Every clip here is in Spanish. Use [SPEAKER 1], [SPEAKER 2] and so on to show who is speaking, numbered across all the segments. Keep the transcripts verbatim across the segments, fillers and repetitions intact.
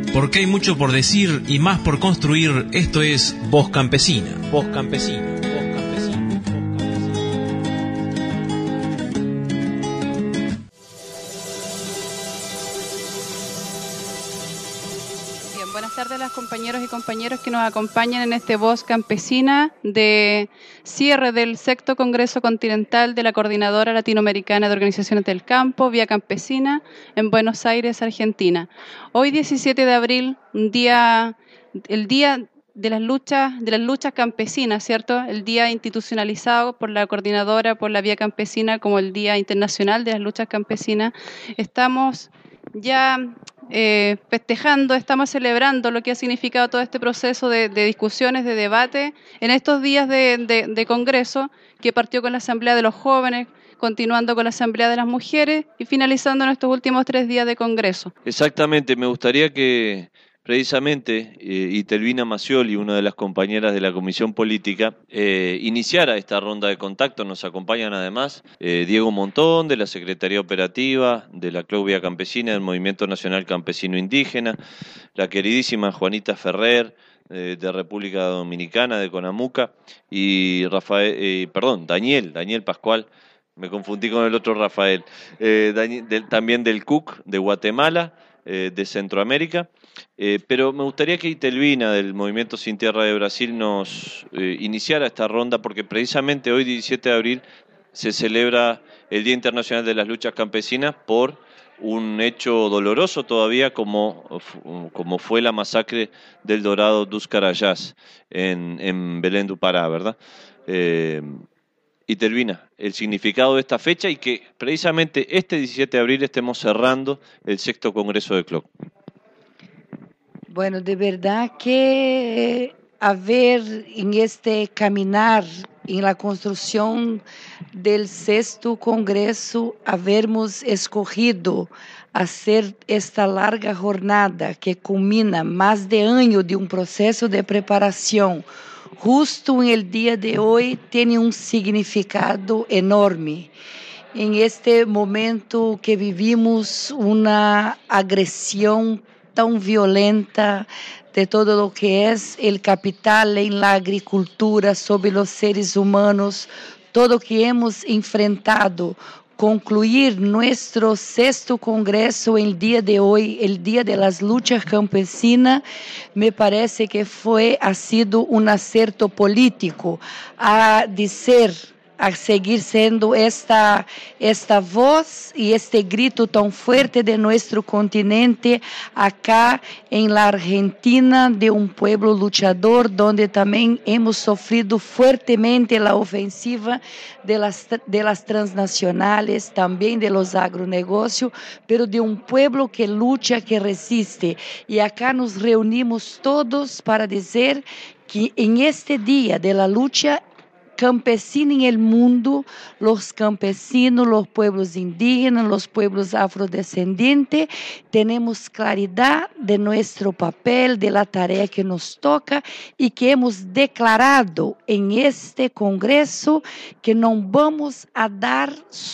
[SPEAKER 1] Porque hay mucho por decir y más por construir. Esto es Voz Campesina. Voz Campesina. Voz Campesina.
[SPEAKER 2] Bien, buenas tardes a los compañeros y compañeras que nos acompañan en este Voz Campesina de cierre del sexto Congreso Continental de la Coordinadora Latinoamericana de Organizaciones del Campo, Vía Campesina, en Buenos Aires, Argentina. Hoy, diecisiete de abril, un día, el día de las luchas, de las luchas campesinas, ¿cierto? El día institucionalizado por la Coordinadora, por la Vía Campesina, como el Día Internacional de las Luchas Campesinas. Estamos ya eh, festejando, estamos celebrando lo que ha significado todo este proceso de, de discusiones, de debate, en estos días de, de, de Congreso, que partió con la Asamblea de los Jóvenes, continuando con la Asamblea de las Mujeres y finalizando en estos últimos tres días de Congreso.
[SPEAKER 3] Exactamente, me gustaría que precisamente eh, Itelvina Macioli, una de las compañeras de la Comisión Política, eh, iniciara esta ronda de contacto. Nos acompañan además eh, Diego Montón, de la Secretaría Operativa de la Club Vía Campesina del Movimiento Nacional Campesino Indígena, la queridísima Juanita Ferrer, eh, de República Dominicana, de Conamuca, y Rafael, eh, perdón, Daniel, Daniel Pascual, me confundí con el otro Rafael, eh, Daniel, de, también del C U C de Guatemala, eh, de Centroamérica. Eh, pero me gustaría que Itelvina, del Movimiento Sin Tierra de Brasil, nos eh, iniciara esta ronda, porque precisamente hoy, diecisiete de abril, se celebra el Día Internacional de las Luchas Campesinas por un hecho doloroso todavía, como, como fue la masacre del Dorado dos Carayás en, en Belén do Pará, ¿verdad? Eh, Itelvina, el significado de esta fecha y que precisamente este diecisiete de abril estemos cerrando el sexto Congreso de C L O C.
[SPEAKER 4] Bueno, de verdad que haber en este caminar, en la construcción del sexto Congreso, habermos escogido hacer esta larga jornada que culmina más de año de un proceso de preparación, justo en el día de hoy, tiene un significado enorme. En este momento que vivimos una agresión tan violenta de todo lo que es el capital en la agricultura sobre los seres humanos, todo que hemos enfrentado, concluir nuestro sexto congreso el día de hoy, el Día de las Luchas Campesinas, me parece que fue, ha sido un acierto político a decir, a seguir siendo esta, esta voz y este grito tan fuerte de nuestro continente acá en la Argentina, de un pueblo luchador, donde también hemos sufrido fuertemente la ofensiva de las, de las transnacionales, también de los agronegocios, pero de un pueblo que lucha, que resiste. Y acá nos reunimos todos para decir que en este día de la lucha campesino en el mundo, los campesinos, los pueblos indígenas, los pueblos afrodescendientes, tenemos claridad de nuestro papel, de la tarea que nos toca y que hemos declarado en este Congreso que no vamos a dar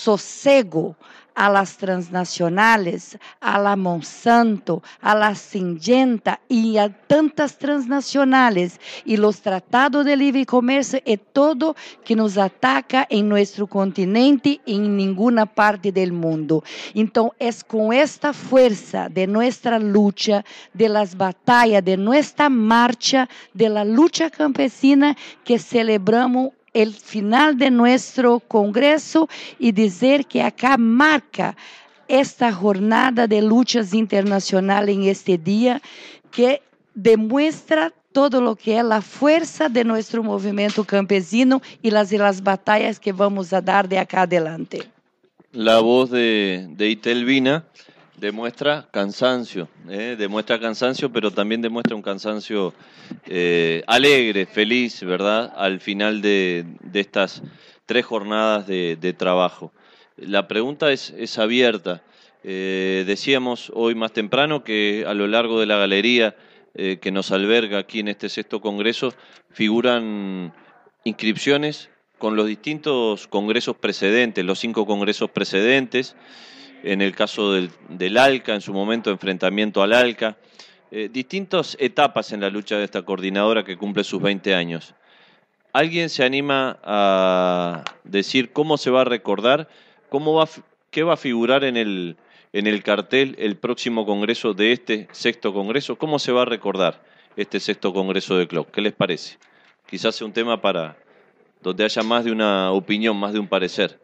[SPEAKER 4] sosiego a las transnacionales, a la Monsanto, a la Syngenta y a tantas transnacionales y los tratados de libre comercio y todo que nos ataca en nuestro continente y en ninguna parte del mundo. Entonces es con esta fuerza de nuestra lucha, de las batallas, de nuestra marcha, de la lucha campesina que celebramos el final de nuestro Congreso y decir que acá marca esta jornada de luchas internacionales en este día que demuestra todo lo que es la fuerza de nuestro movimiento campesino y las, y las batallas que vamos a dar de acá adelante.
[SPEAKER 3] La voz de, de Itelvina demuestra cansancio, ¿eh? demuestra cansancio, pero también demuestra un cansancio eh, alegre, feliz, ¿verdad? Al final de, de estas tres jornadas de, de trabajo. La pregunta es, es abierta. Eh, decíamos hoy más temprano que a lo largo de la galería eh, que nos alberga aquí en este sexto congreso figuran inscripciones con los distintos congresos precedentes, los cinco congresos precedentes. En el caso del, del ALCA, en su momento enfrentamiento al ALCA, eh, distintas etapas en la lucha de esta coordinadora que cumple sus veinte años. ¿Alguien se anima a decir cómo se va a recordar, cómo va, qué va a figurar en el, en el cartel el próximo congreso de este sexto congreso? ¿Cómo se va a recordar este sexto congreso de C L O C? ¿Qué les parece? Quizás sea un tema para donde haya más de una opinión, más de un parecer.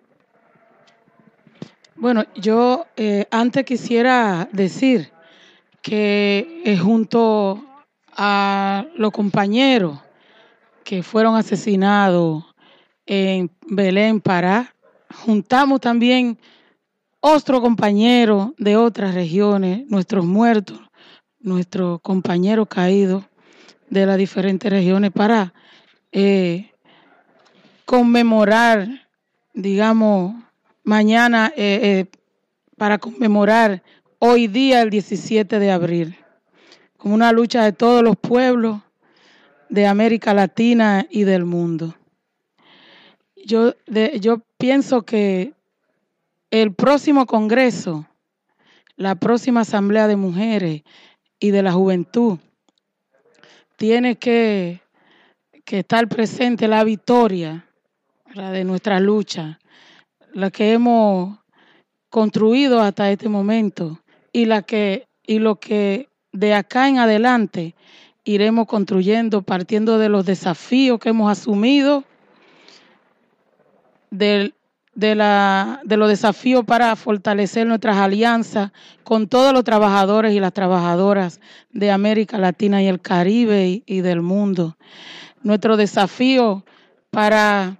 [SPEAKER 5] Bueno, yo eh, antes quisiera decir que eh, junto a los compañeros que fueron asesinados en Belén, Pará, juntamos también otros compañeros de otras regiones, nuestros muertos, nuestros compañeros caídos de las diferentes regiones para eh, conmemorar, digamos, mañana, eh, eh, para conmemorar hoy día, el diecisiete de abril, como una lucha de todos los pueblos de América Latina y del mundo. Yo, de, yo pienso que el próximo Congreso, la próxima Asamblea de Mujeres y de la Juventud, tiene que, que estar presente la victoria, ¿verdad?, de nuestra lucha, la que hemos construido hasta este momento y, la que, y lo que de acá en adelante iremos construyendo partiendo de los desafíos que hemos asumido, del De, la, de los desafíos para fortalecer nuestras alianzas con todos los trabajadores y las trabajadoras de América Latina y el Caribe y, y del mundo. Nuestro desafío para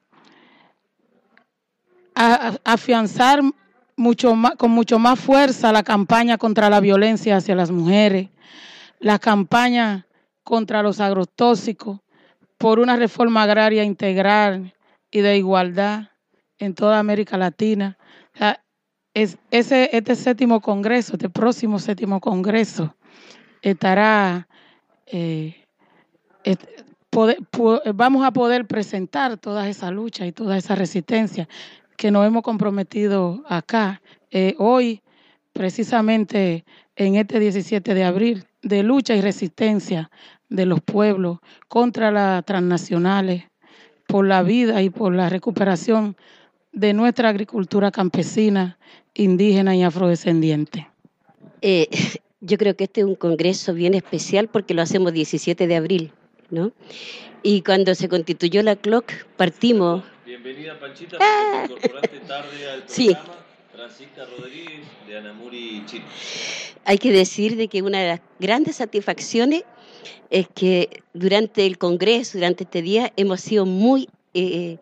[SPEAKER 5] a, a, afianzar mucho más, con mucho más fuerza la campaña contra la violencia hacia las mujeres, la campaña contra los agrotóxicos, por una reforma agraria integral y de igualdad en toda América Latina. O sea, es, ese, este séptimo congreso, este próximo séptimo congreso, estará, eh, et, poder, po, vamos a poder presentar todas esas luchas y toda esa resistencia que nos hemos comprometido acá, eh, hoy, precisamente en este diecisiete de abril, de lucha y resistencia de los pueblos contra las transnacionales, por la vida y por la recuperación de nuestra agricultura campesina, indígena y afrodescendiente.
[SPEAKER 6] Eh, yo creo que este es un congreso bien especial porque lo hacemos diecisiete de abril, ¿no? Y cuando se constituyó la C L O C, partimos...
[SPEAKER 3] Bienvenida, Panchita, ah. Te incorporaste tarde al programa.
[SPEAKER 6] Sí.
[SPEAKER 3] Francisca Rodríguez, de Anamuri, Chile.
[SPEAKER 6] Hay que decir de que una de las grandes satisfacciones es que durante el congreso, durante este día, hemos sido muy... Eh,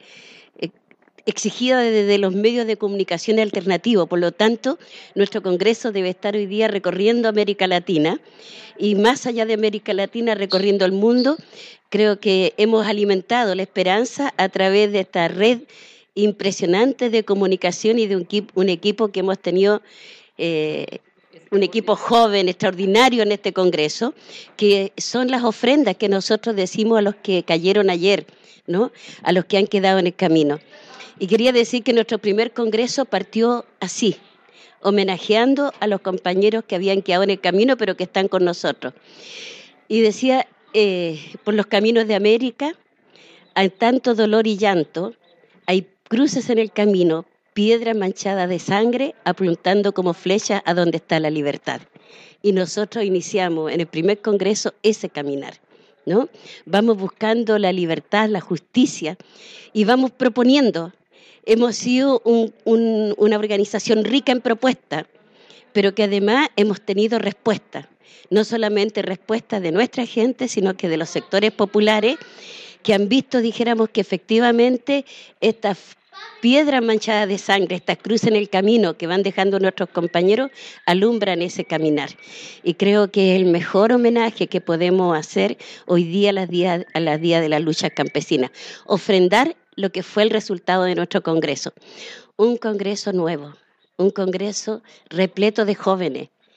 [SPEAKER 6] exigida desde los medios de comunicación alternativos. Por lo tanto, nuestro congreso debe estar hoy día recorriendo América Latina y más allá de América Latina, recorriendo el mundo. Creo que hemos alimentado la esperanza a través de esta red impresionante de comunicación y de un equipo, un equipo que hemos tenido, eh, un equipo joven, extraordinario en este congreso, que son las ofrendas que nosotros decimos a los que cayeron ayer, ¿no?, a los que han quedado en el camino. Y quería decir que nuestro primer congreso partió así, homenajeando a los compañeros que habían quedado en el camino, pero que están con nosotros. Y decía, eh, por los caminos de América hay tanto dolor y llanto, hay cruces en el camino, piedras manchadas de sangre, apuntando como flecha a donde está la libertad. Y nosotros iniciamos en el primer congreso ese caminar, ¿no? Vamos buscando la libertad, la justicia, y vamos proponiendo. Hemos sido un, un, una organización rica en propuestas, pero que además hemos tenido respuestas, no solamente respuestas de nuestra gente, sino que de los sectores populares que han visto, dijéramos, que efectivamente estas piedras manchadas de sangre, estas cruces en el camino que van dejando nuestros compañeros, alumbran ese caminar. Y creo que es el mejor homenaje que podemos hacer hoy día a las días, a las días de la lucha campesina, ofrendar lo que fue el resultado de nuestro congreso. Un congreso nuevo, un congreso repleto de jóvenes,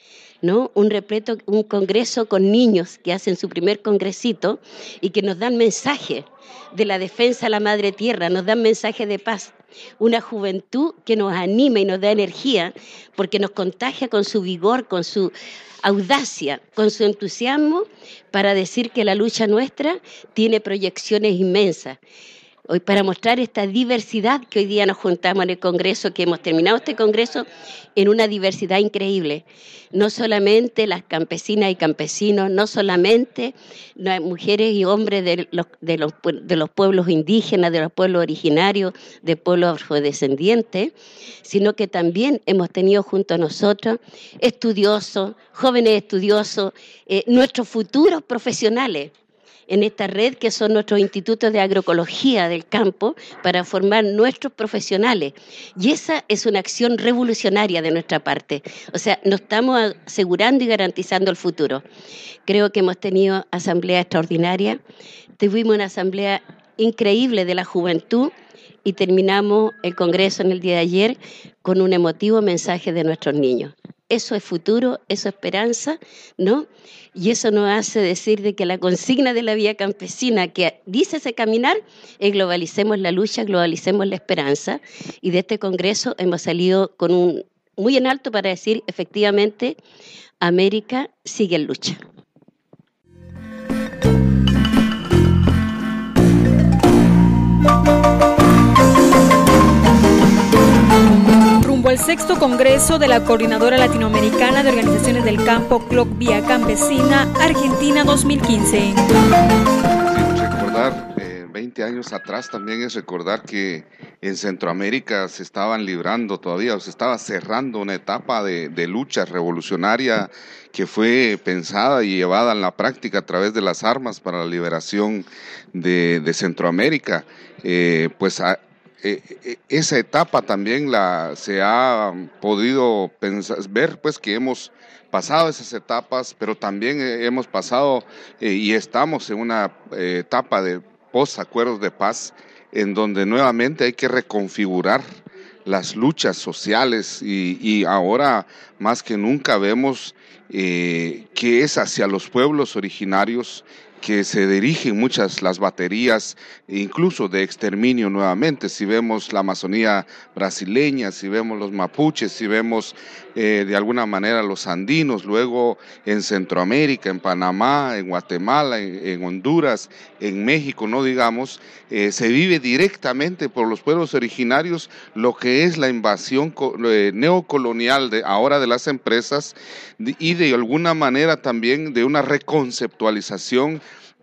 [SPEAKER 6] ¿no? Un repleto, un congreso con niños que hacen su primer congresito y que nos dan mensaje de la defensa a la madre tierra, nos dan mensaje de paz. Una juventud que nos anima y nos da energía porque nos contagia con su vigor, con su audacia, con su entusiasmo para decir que la lucha nuestra tiene proyecciones inmensas. Hoy para mostrar esta diversidad que hoy día nos juntamos en el Congreso, que hemos terminado este Congreso en una diversidad increíble. No solamente las campesinas y campesinos, no solamente las mujeres y hombres de los, de los, de los pueblos indígenas, de los pueblos originarios, de pueblos afrodescendientes, sino que también hemos tenido junto a nosotros estudiosos, jóvenes estudiosos, eh, nuestros futuros profesionales, en esta red que son nuestros institutos de agroecología del campo para formar nuestros profesionales. Y esa es una acción revolucionaria de nuestra parte. O sea, nos estamos asegurando y garantizando el futuro. Creo que hemos tenido asamblea extraordinaria. Tuvimos una asamblea increíble de la juventud y terminamos el Congreso en el día de ayer con un emotivo mensaje de nuestros niños. Eso es futuro, eso es esperanza, ¿no? Y eso nos hace decir de que la consigna de la vía campesina que dice ese caminar es globalicemos la lucha, globalicemos la esperanza. Y de este congreso hemos salido con un muy en alto para decir efectivamente América sigue en lucha.
[SPEAKER 7] El sexto Congreso de la Coordinadora Latinoamericana de Organizaciones del Campo, C L O C Vía Campesina, Argentina dos mil quince.
[SPEAKER 8] Recordar, eh, veinte años atrás también es recordar que en Centroamérica se estaban librando todavía, o se estaba cerrando una etapa de, de lucha revolucionaria que fue pensada y llevada en la práctica a través de las armas para la liberación de, de Centroamérica. Eh, pues a, Eh, esa etapa también la se ha podido pensar, ver pues que hemos pasado esas etapas, pero también eh, hemos pasado eh, y estamos en una eh, etapa de post-acuerdos de paz en donde nuevamente hay que reconfigurar las luchas sociales y, y ahora más que nunca vemos eh, que es hacia los pueblos originarios que se dirigen muchas las baterías, incluso de exterminio nuevamente. Si vemos la Amazonía brasileña, si vemos los mapuches, si vemos eh, de alguna manera los andinos, luego en Centroamérica, en Panamá, en Guatemala, en, en Honduras, en México, no digamos, eh, se vive directamente por los pueblos originarios lo que es la invasión eh, neocolonial de ahora de las empresas y de alguna manera también de una reconceptualización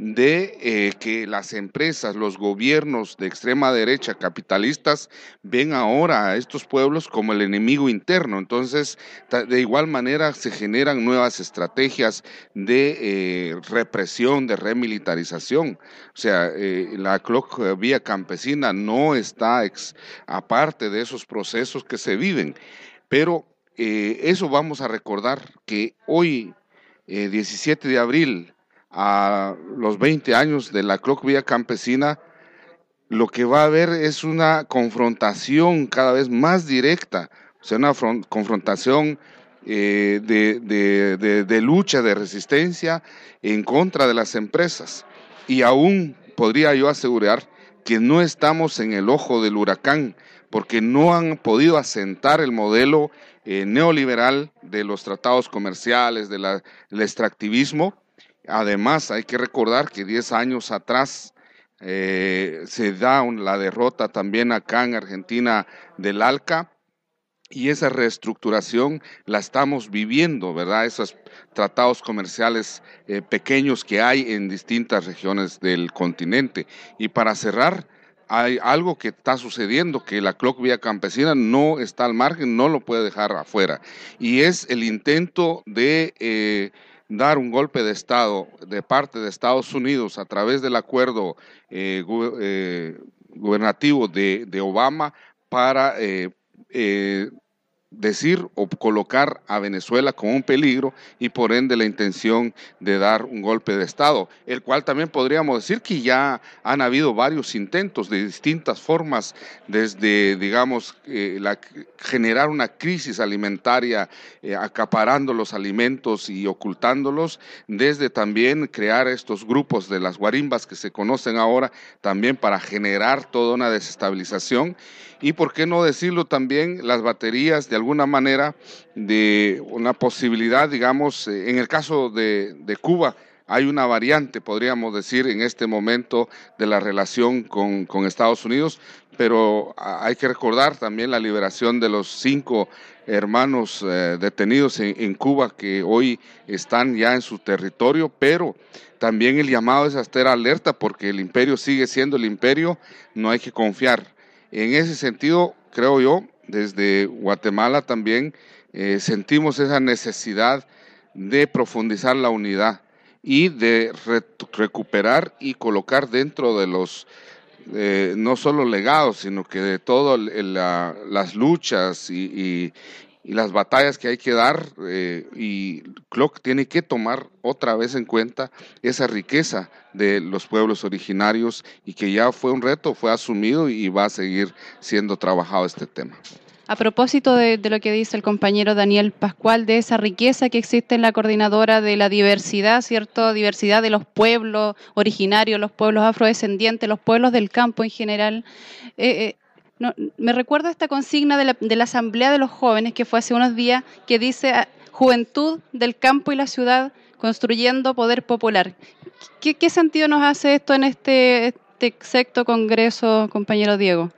[SPEAKER 8] de eh, que las empresas, los gobiernos de extrema derecha capitalistas ven ahora a estos pueblos como el enemigo interno. Entonces, de igual manera se generan nuevas estrategias de eh, represión, de remilitarización. O sea, eh, la C L O C Vía Campesina no está ex, aparte de esos procesos que se viven, pero eh, eso vamos a recordar que hoy, eh, diecisiete de abril, a los veinte años de la C L O C Vía Campesina, lo que va a haber es una confrontación cada vez más directa, o sea, una confrontación eh, de, de, de, de lucha, de resistencia en contra de las empresas. Y aún podría yo asegurar que no estamos en el ojo del huracán, porque no han podido asentar el modelo eh, neoliberal de los tratados comerciales, de la, del extractivismo. Además, hay que recordar que diez años atrás eh, se da un, la derrota también acá en Argentina del ALCA, y esa reestructuración la estamos viviendo, ¿verdad? Esos tratados comerciales eh, pequeños que hay en distintas regiones del continente. Y para cerrar, hay algo que está sucediendo, que la C L O C Vía Campesina no está al margen, no lo puede dejar afuera, y es el intento de eh, dar un golpe de Estado de parte de Estados Unidos a través del acuerdo eh, gu eh, gubernativo de, de Obama para eh, eh, decir o colocar a Venezuela como un peligro y por ende la intención de dar un golpe de Estado, el cual también podríamos decir que ya han habido varios intentos de distintas formas, desde, digamos, eh, la, generar una crisis alimentaria eh, acaparando los alimentos y ocultándolos, desde también crear estos grupos de las guarimbas que se conocen ahora, también para generar toda una desestabilización. Y por qué no decirlo también, las baterías de alguna manera de una posibilidad, digamos, en el caso de, de Cuba, hay una variante, podríamos decir, en este momento de la relación con, con Estados Unidos, pero hay que recordar también la liberación de los cinco hermanos eh, detenidos en, en Cuba que hoy están ya en su territorio, pero también el llamado es a estar alerta porque el imperio sigue siendo el imperio, no hay que confiar. En ese sentido, creo yo, desde Guatemala también eh, sentimos esa necesidad de profundizar la unidad y de re recuperar y colocar dentro de los, eh, no solo legados, sino que de todas la, las luchas y, y, y las batallas que hay que dar, eh, y C L O C tiene que tomar otra vez en cuenta esa riqueza de los pueblos originarios y que ya fue un reto, fue asumido y va a seguir siendo trabajado este tema.
[SPEAKER 2] A propósito de, de lo que dice el compañero Daniel Pascual, de esa riqueza que existe en la coordinadora de la diversidad, ¿cierto? Diversidad de los pueblos originarios, los pueblos afrodescendientes, los pueblos del campo en general. Eh, eh, no, me recuerdo esta consigna de la, de la Asamblea de los Jóvenes que fue hace unos días, que dice juventud del campo y la ciudad construyendo poder popular. ¿Qué, qué sentido nos hace esto en este, este sexto congreso, compañero Diego?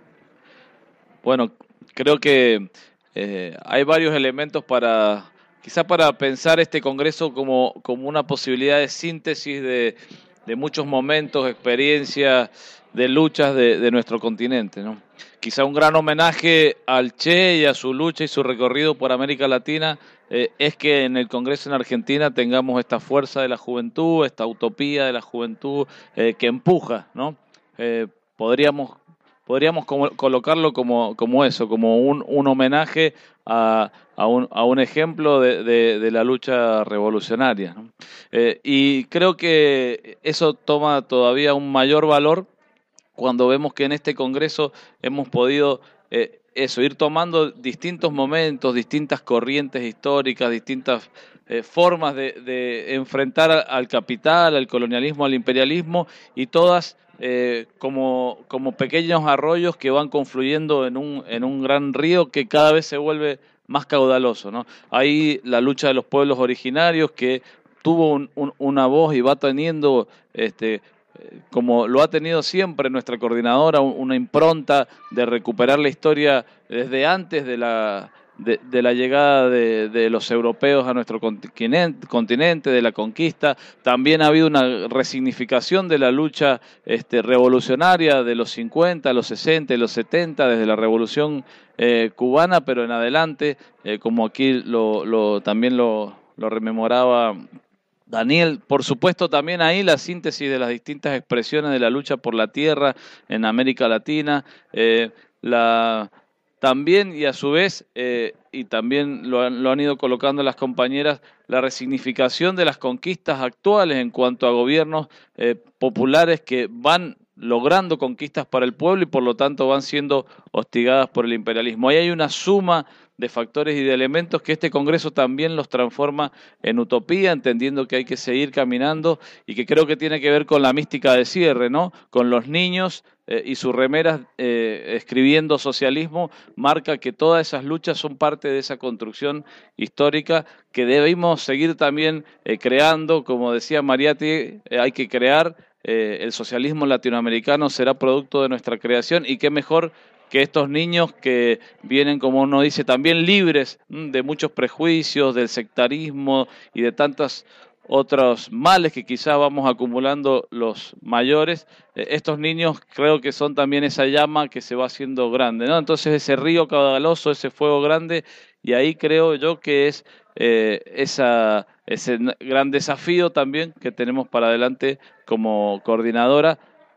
[SPEAKER 9] Bueno, creo que eh, hay varios elementos para, quizá para pensar este congreso como, como una posibilidad de síntesis de, de muchos momentos, experiencias, de luchas de, de nuestro continente, ¿no? Quizá un gran homenaje al Che y a su lucha y su recorrido por América Latina eh, es que en el Congreso en Argentina tengamos esta fuerza de la juventud, esta utopía de la juventud eh, que empuja, ¿no? Eh, podríamos Podríamos como, colocarlo como, como eso, como un, un homenaje a, a, un, a un ejemplo de, de, de la lucha revolucionaria, ¿no? Eh, y creo que eso toma todavía un mayor valor cuando vemos que en este Congreso hemos podido eh, eso, ir tomando distintos momentos, distintas corrientes históricas, distintas eh, formas de, de enfrentar al capital, al colonialismo, al imperialismo, y todas Eh, como, como pequeños arroyos que van confluyendo en un, en un gran río que cada vez se vuelve más caudaloso, ¿no? Hay la lucha de los pueblos originarios que tuvo un, un, una voz y va teniendo, este, como lo ha tenido siempre nuestra coordinadora, una impronta de recuperar la historia desde antes de la... De, de la llegada de, de los europeos a nuestro continente, continente, de la conquista. También ha habido una resignificación de la lucha este, revolucionaria de los cincuenta, los sesenta y los setenta, desde la revolución eh, cubana, pero en adelante, eh, como aquí lo, lo, también lo, lo rememoraba Daniel. Por supuesto, también ahí la síntesis de las distintas expresiones de la lucha por la tierra en América Latina, eh, la... También, y a su vez, eh, y también lo han, lo han ido colocando las compañeras, la resignificación de las conquistas actuales en cuanto a gobiernos eh, populares que van logrando conquistas para el pueblo y por lo tanto van siendo hostigadas por el imperialismo. Ahí hay una suma de factores y de elementos que este Congreso también los transforma en utopía, entendiendo que hay que seguir caminando y que creo que tiene que ver con la mística de cierre, ¿no? Con los niños eh, y sus remeras eh, escribiendo socialismo, marca que todas esas luchas son parte de esa construcción histórica que debemos seguir también eh, creando. Como decía Mariatti, eh, hay que crear, eh, el socialismo latinoamericano será producto de nuestra creación, y qué mejor que estos niños que vienen, como uno dice, también libres de muchos prejuicios, del sectarismo y de tantos otros males que quizás vamos acumulando los mayores. Estos niños creo que son también esa llama que se va haciendo grande, ¿no? Entonces ese río caudaloso, ese fuego grande, y ahí creo yo que es eh, esa, ese gran desafío también que tenemos para adelante como coordinadora,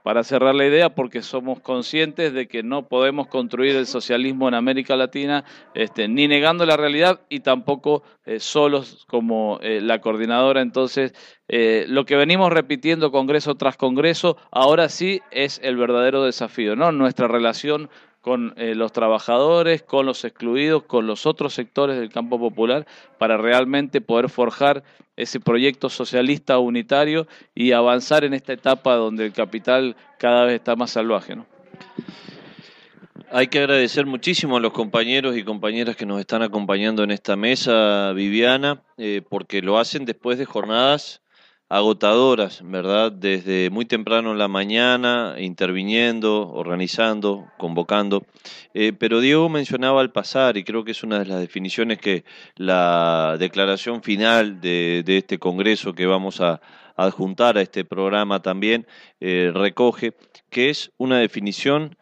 [SPEAKER 9] para cerrar la idea, porque somos conscientes de que no podemos construir el socialismo en América Latina este, ni negando la realidad y tampoco eh, solos como eh, la coordinadora. Entonces, eh, lo que venimos repitiendo congreso tras congreso, ahora sí es el verdadero desafío, ¿no? Nuestra relación con eh, los trabajadores, con los excluidos, con los otros sectores del campo popular, para realmente poder forjar ese proyecto socialista unitario y avanzar en esta etapa donde el capital cada vez está más salvaje, ¿no?
[SPEAKER 3] Hay que agradecer muchísimo a los compañeros y compañeras que nos están acompañando en esta mesa, Viviana, eh, porque lo hacen después de jornadas agotadoras, ¿verdad? Desde muy temprano en la mañana, interviniendo, organizando, convocando. Eh, pero Diego mencionaba al pasar, y creo que es una de las definiciones que la declaración final de, de este congreso que vamos a adjuntar a este programa también eh, recoge, que es una definición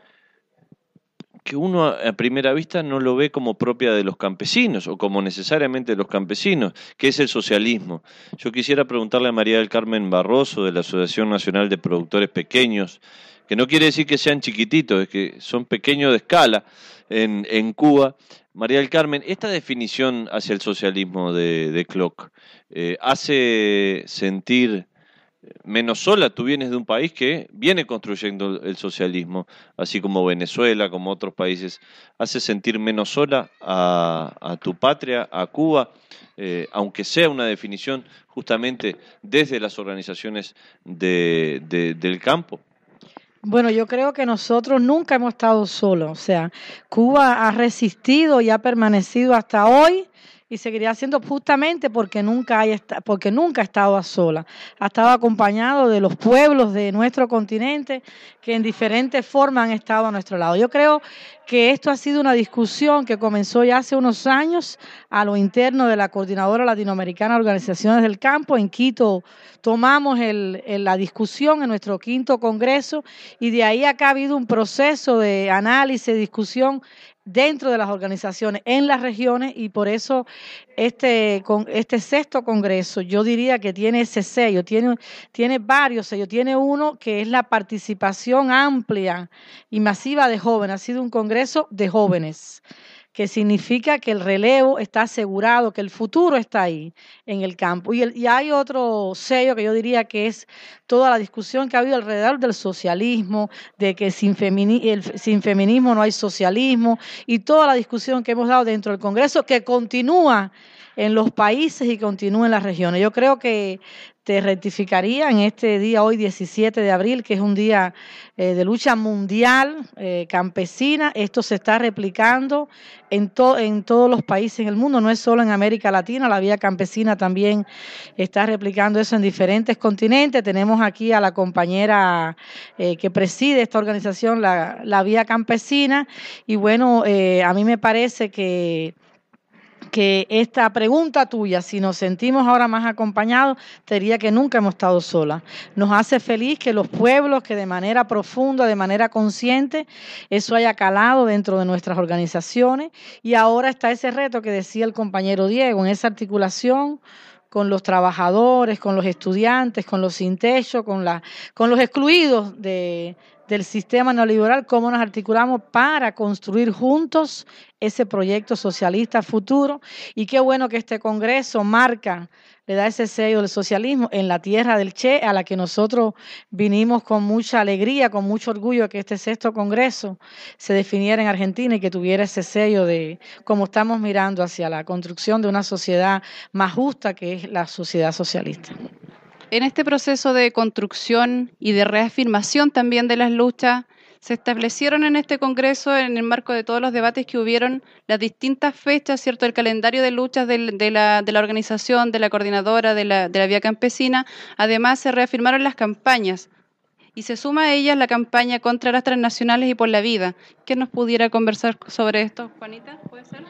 [SPEAKER 3] que uno a primera vista no lo ve como propia de los campesinos o como necesariamente de los campesinos, que es el socialismo. Yo quisiera preguntarle a María del Carmen Barroso, de la Asociación Nacional de Productores Pequeños, que no quiere decir que sean chiquititos, es que son pequeños de escala en, en Cuba. María del Carmen, esta definición hacia el socialismo de, de Kloc eh, hace sentir menos sola. Tú vienes de un país que viene construyendo el socialismo, así como Venezuela, como otros países. ¿Hace sentir menos sola a, a tu patria, a Cuba, eh, aunque sea una definición justamente desde las organizaciones de, de, del campo?
[SPEAKER 5] Bueno, yo creo que nosotros nunca hemos estado solos. O sea, Cuba ha resistido y ha permanecido hasta hoy, y seguiría haciendo justamente porque nunca, hay, porque nunca ha estado a sola. Ha estado acompañado de los pueblos de nuestro continente que en diferentes formas han estado a nuestro lado. Yo creo que esto ha sido una discusión que comenzó ya hace unos años a lo interno de la Coordinadora Latinoamericana de Organizaciones del Campo. En Quito tomamos el, el, la discusión en nuestro quinto congreso, y de ahí acá ha habido un proceso de análisis, discusión dentro de las organizaciones, en las regiones, y por eso este, con, este sexto congreso yo diría que tiene ese sello, tiene, tiene varios sellos, tiene uno que es la participación amplia y masiva de jóvenes. Ha sido un congreso de jóvenes, que significa que el relevo está asegurado, que el futuro está ahí en el campo. Y, el, y hay otro sello que yo diría que es toda la discusión que ha habido alrededor del socialismo, de que sin, femini, el, sin feminismo no hay socialismo, y toda la discusión que hemos dado dentro del Congreso, que continúa en los países y continúa en las regiones. Yo creo que te rectificaría en este día, hoy diecisiete de abril, que es un día eh, de lucha mundial eh, campesina. Esto se está replicando en, to en todos los países en el mundo, no es solo en América Latina. La Vía Campesina también está replicando eso en diferentes continentes. Tenemos aquí a la compañera eh, que preside esta organización, la, la Vía Campesina, y bueno, eh, a mí me parece que que esta pregunta tuya, si nos sentimos ahora más acompañados, te diría que nunca hemos estado solas. Nos hace feliz que los pueblos, que de manera profunda, de manera consciente, eso haya calado dentro de nuestras organizaciones, y ahora está ese reto que decía el compañero Diego, en esa articulación con los trabajadores, con los estudiantes, con los sin techo, con, la, con los excluidos de, del sistema neoliberal, cómo nos articulamos para construir juntos ese proyecto socialista futuro. Y qué bueno que este Congreso marca, le da ese sello del socialismo en la tierra del Che, a la que nosotros vinimos con mucha alegría, con mucho orgullo, que este sexto Congreso se definiera en Argentina y que tuviera ese sello de cómo estamos mirando hacia la construcción de una sociedad más justa, que es la sociedad socialista.
[SPEAKER 2] En este proceso de construcción y de reafirmación también de las luchas, se establecieron en este Congreso, en el marco de todos los debates que hubieron, las distintas fechas, ¿cierto?, el calendario de luchas de, de, la, de la organización, de la coordinadora, de la, de la Vía Campesina. Además, se reafirmaron las campañas y se suma a ellas la campaña contra las transnacionales y por la vida. ¿Quién nos pudiera conversar sobre esto, Juanita? ¿Puede ser?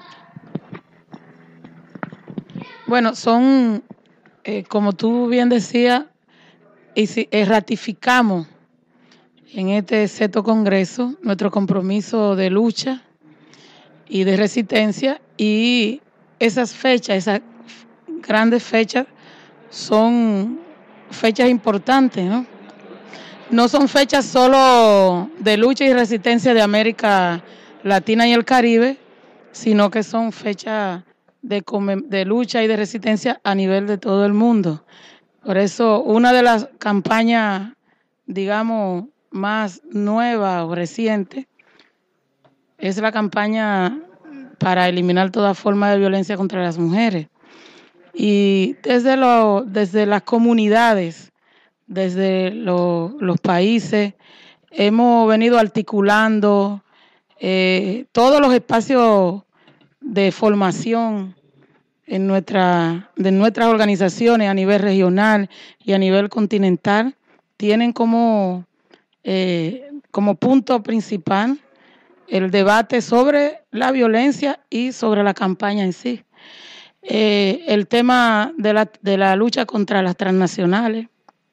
[SPEAKER 5] Bueno, son, eh, como tú bien decías, y si, eh, ratificamos en este sexto congreso nuestro compromiso de lucha y de resistencia, y esas fechas, esas grandes fechas, son fechas importantes, ¿no? no son fechas solo de lucha y resistencia de América Latina y el Caribe, sino que son fechas de, de lucha y de resistencia a nivel de todo el mundo. Por eso, una de las campañas, digamos, más nuevas o recientes es la campaña para eliminar toda forma de violencia contra las mujeres. Y desde, lo, desde las comunidades, desde lo, los países, hemos venido articulando eh, todos los espacios de formación en nuestra, de nuestras organizaciones a nivel regional y a nivel continental, tienen como, eh, como punto principal el debate sobre la violencia y sobre la campaña en sí. Eh, el tema de la, de la lucha contra las transnacionales.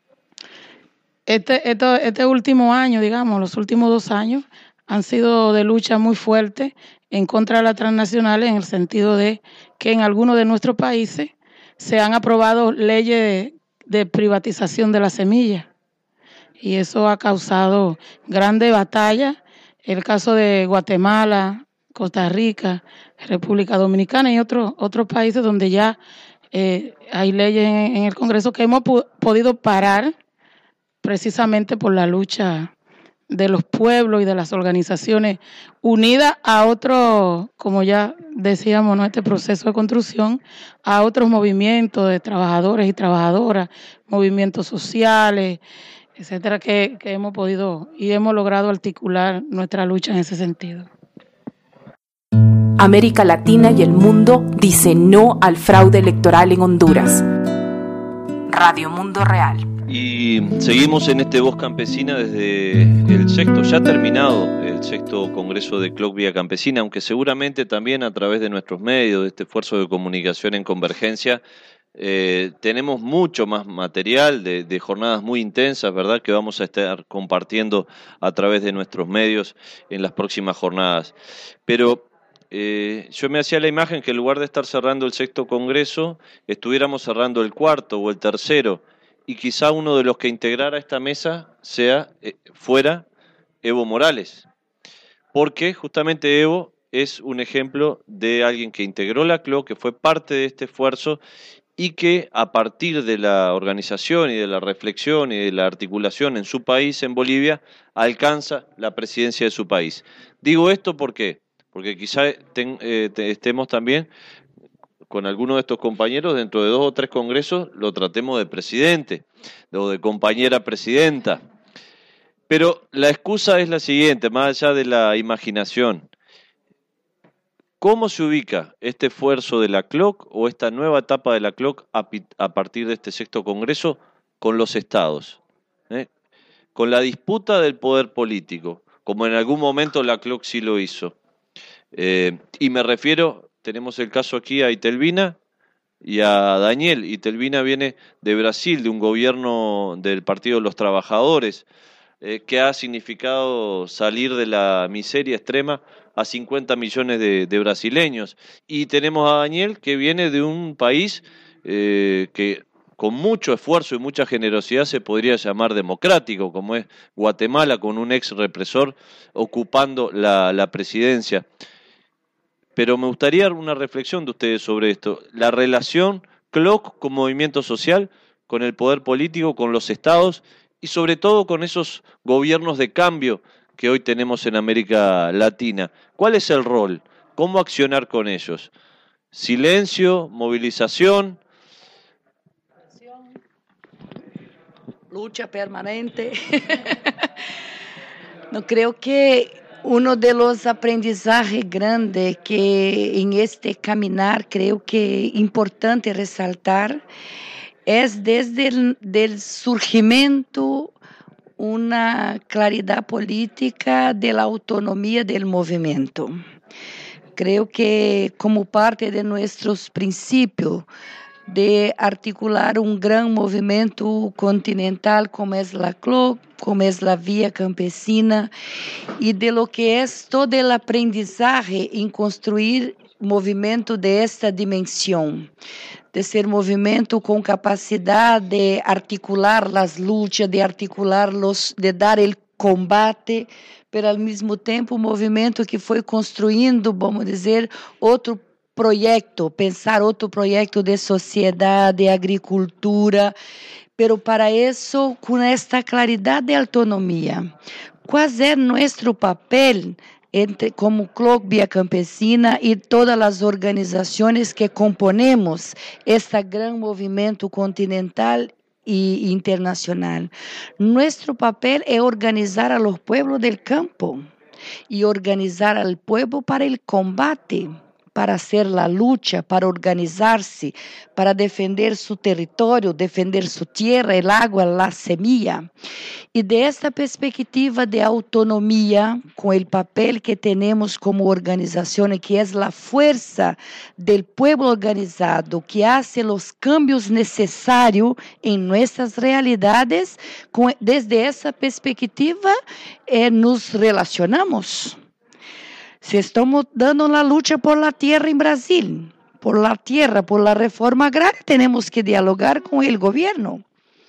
[SPEAKER 5] Este, este, este último año, digamos, los últimos dos años, han sido de lucha muy fuerte en contra de las transnacionales, en el sentido de que en algunos de nuestros países se han aprobado leyes de, de privatización de la semilla. Y eso ha causado grandes batallas. El caso de Guatemala, Costa Rica, República Dominicana y otros otros países donde ya eh, hay leyes en, en el Congreso que hemos pu- podido parar precisamente por la lucha de los pueblos y de las organizaciones unidas a otro, como ya decíamos, ¿no?, este proceso de construcción, a otros movimientos de trabajadores y trabajadoras, movimientos sociales, etcétera, que, que hemos podido y hemos logrado articular nuestra lucha en ese sentido.
[SPEAKER 10] América Latina y el mundo dicen no al fraude electoral en Honduras. Radio Mundo Real.
[SPEAKER 3] Y seguimos en este Voz Campesina desde el sexto, ya terminado el sexto Congreso de C L O C Vía Campesina, aunque seguramente también a través de nuestros medios, de este esfuerzo de comunicación en Convergencia, eh, tenemos mucho más material de, de jornadas muy intensas, ¿verdad?, que vamos a estar compartiendo a través de nuestros medios en las próximas jornadas. Pero eh, yo me hacía la imagen que en lugar de estar cerrando el sexto Congreso, estuviéramos cerrando el cuarto o el tercero, y quizá uno de los que integrara esta mesa sea eh, fuera Evo Morales, porque justamente Evo es un ejemplo de alguien que integró la C L O C, que fue parte de este esfuerzo y que a partir de la organización y de la reflexión y de la articulación en su país, en Bolivia, alcanza la presidencia de su país. Digo esto ¿por qué? Porque quizá ten, eh, te, estemos también con alguno de estos compañeros, dentro de dos o tres congresos, lo tratemos de presidente o de compañera presidenta. Pero la excusa es la siguiente, más allá de la imaginación. ¿Cómo se ubica este esfuerzo de la C L O C o esta nueva etapa de la C L O C a, a partir de este sexto congreso con los estados? ¿Eh? Con la disputa del poder político, como en algún momento la C L O C sí lo hizo. Eh, y me refiero... Tenemos el caso aquí a Itelvina y a Daniel. Itelvina viene de Brasil, de un gobierno del Partido de los Trabajadores, eh, que ha significado salir de la miseria extrema a cincuenta millones de, de brasileños. Y tenemos a Daniel, que viene de un país eh, que con mucho esfuerzo y mucha generosidad se podría llamar democrático, como es Guatemala, con un ex represor ocupando la, la presidencia. Pero me gustaría una reflexión de ustedes sobre esto, la relación C L O C con movimiento social, con el poder político, con los estados y sobre todo con esos gobiernos de cambio que hoy tenemos en América Latina. ¿Cuál es el rol? ¿Cómo accionar con ellos? ¿Silencio? ¿Movilización?
[SPEAKER 4] Lucha permanente. No creo que uno de los aprendizajes grandes que en este caminar creo que es importante resaltar es desde el del surgimiento una claridad política de la autonomía del movimiento. Creo que como parte de nuestros principios de articular un gran movimiento continental como es la C L O C, como es la Vía Campesina, y de lo que es todo el aprendizaje en construir movimento desta dimensão, de ser movimento com capacidade de articular as lutas, de articular los, de dar o combate, mas ao mesmo tempo um movimento que foi construindo, vamos dizer, outro projeto, pensar outro projeto de sociedade, de agricultura, pero para isso com esta claridade de autonomia. Qual é nosso papel entre, como Cloc Via Campesina e todas as organizações que componemos este grande movimento continental e internacional? Nosso papel é organizar a los pueblos del campo e organizar al pueblo para el combate, para hacer la lucha, para organizar-se, para defender su território, defender su tierra, el agua, la semilla. E desta perspectiva de autonomia, com o papel que temos como organização, que é a força do povo organizado, que hace os cambios necessários em nossas realidades, com, desde essa perspectiva, eh, nos relacionamos. Se estamos dando a luta por la tierra em Brasil, por la tierra, por la reforma agrária, temos que dialogar com o governo.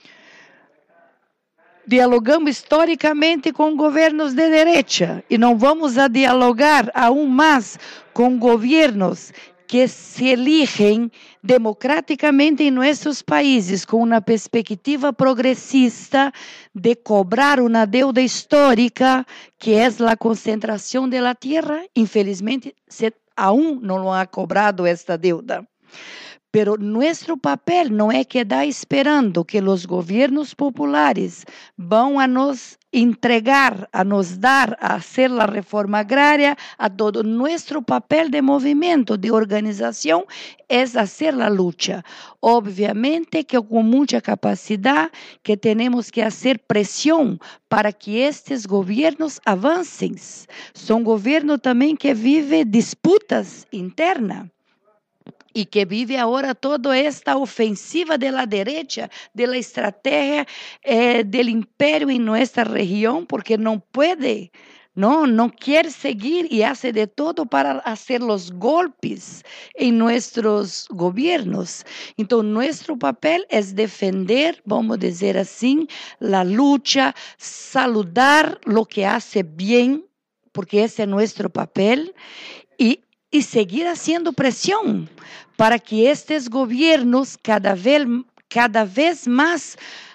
[SPEAKER 4] Dialogamos historicamente com governos de direita e não vamos a dialogar aún mais com governos que se eligem democraticamente em nossos países com uma perspectiva progressista de cobrar uma deuda histórica que é a concentração da terra. Infelizmente, se aún não ha cobrado esta deuda. Pero nosso papel não é quedar esperando que os governos populares vão a nos entregar, a nos dar, a fazer a reforma agrária, a todo. Nosso papel de movimento, de organização, é fazer a luta. Obviamente que com muita capacidade, que temos que fazer pressão para que estes governos avancem. São governos também que vivem disputas internas. E que vive agora toda esta ofensiva de la derecha, de la estratégia eh, del império em nossa região, porque não pode, não, não quer seguir e hace de todo para fazer os golpes em nossos governos. Então, nosso papel é defender, vamos dizer assim, a luta, saludar lo que hace bem, porque esse é nosso papel, e E seguir fazendo pressão para que estes governos cada vez, cada vez mais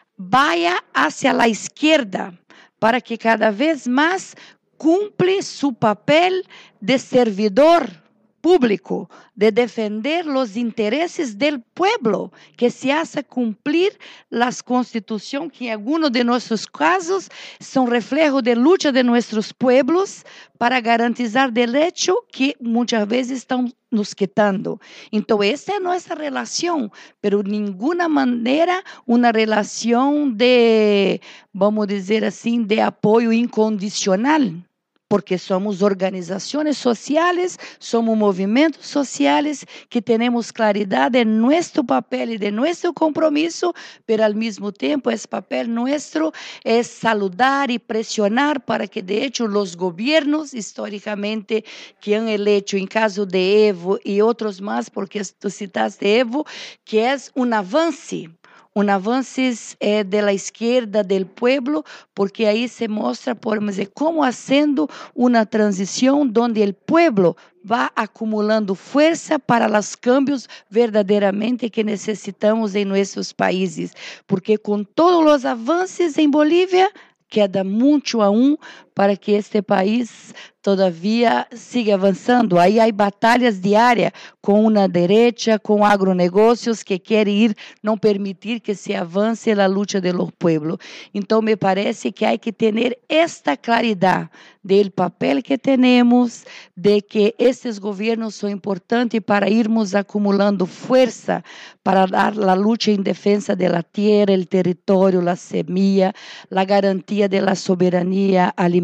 [SPEAKER 4] vaya hacia a esquerda, para que cada vez mais cumpre seu papel de servidor público, de defender os interesses do pueblo, que se hace cumprir as constituições que em alguns de nossos casos são reflejo de luta de nossos pueblos para garantizar direitos que muitas vezes estão nos quitando. Então, essa é a nossa relação, pero de nenhuma maneira uma relação de, vamos dizer assim, de apoio incondicional. Porque somos organizações sociais, somos movimentos sociais que temos claridade em nosso papel e de nosso compromisso, mas ao mesmo tempo esse papel nosso é saludar e pressionar para que, de hecho, os governos históricamente que han eleito, em caso de Evo e outros mais, porque tu citaste Evo, que é um avance. Um avanço eh, da esquerda, do pueblo, porque aí se mostra, podemos dizer, como fazendo uma transição onde o pueblo vai acumulando força para os cambios verdadeiramente que necessitamos em nossos países. Porque com todos os avanços em Bolívia, queda muito aún para que este país todavia siga avançando. Aí há batalhas diárias com uma direita, com agronegócios que querem ir, não permitir que se avance a luta do povo. Então, me parece que há que ter esta claridade do papel que temos, de que esses governos são importantes para irmos acumulando força para dar a luta em defesa da terra, o território, a semilla, a garantia da soberania alimentar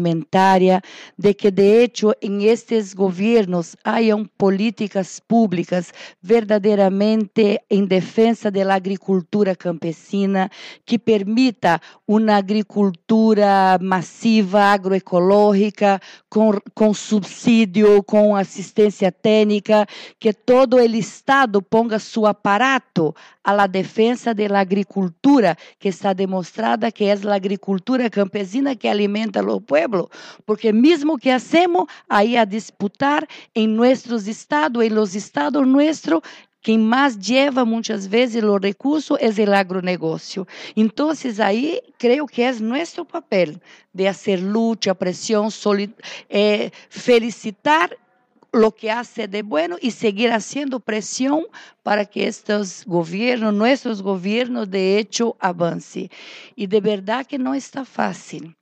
[SPEAKER 4] alimentaria, de que de hecho en estos gobiernos hayan políticas públicas verdaderamente en defensa de la agricultura campesina, que permita una agricultura masiva, agroecológica, con, con subsidio, con asistencia técnica, que todo el Estado ponga su aparato a la defensa de la agricultura, que está demostrada que es la agricultura campesina que alimenta a los pueblos, porque mismo que hacemos ahí a disputar en nuestros estados, en los estados nuestros, quien más lleva muchas veces los recursos es el agronegocio. Entonces ahí creo que es nuestro papel de hacer lucha, presión, eh, felicitar lo que hace de bueno y seguir haciendo presión para que estos gobiernos, nuestros gobiernos, de hecho, avancen. Y de verdad que no está fácil.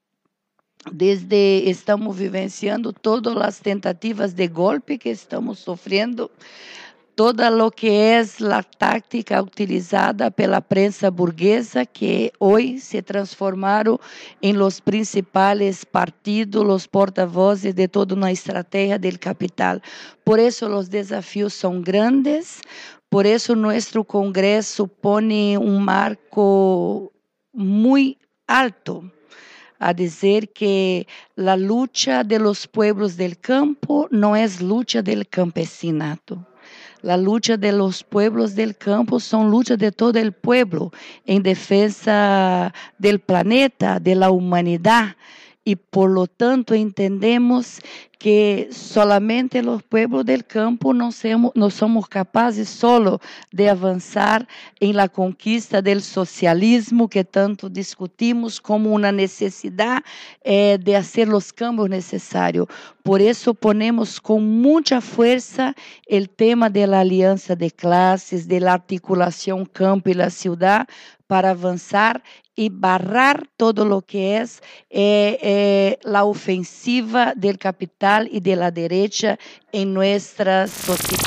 [SPEAKER 4] Desde estamos vivenciando todas las tentativas de golpe que estamos sufriendo, todo lo que es la táctica utilizada pela prensa burguesa, que hoy se transformaron en los principales partidos, los portavoces de toda una estrategia del capital. Por eso los desafíos son grandes, por eso nuestro Congreso pone un marco muy alto a decir que la lucha de los pueblos del campo no es lucha del campesinato. La lucha de los pueblos del campo son luchas de todo el pueblo en defensa del planeta, de la humanidad. Y por lo tanto entendemos que solamente los pueblos del campo no somos, no somos capaces solo de avanzar en la conquista del socialismo que tanto discutimos como una necesidad eh, de hacer los cambios necesarios. Por eso ponemos con mucha fuerza el tema de la alianza de clases, de la articulación campo y la ciudad, para avanzar y barrar todo lo que es eh, eh, la ofensiva del capital y de la derecha en nuestra sociedad.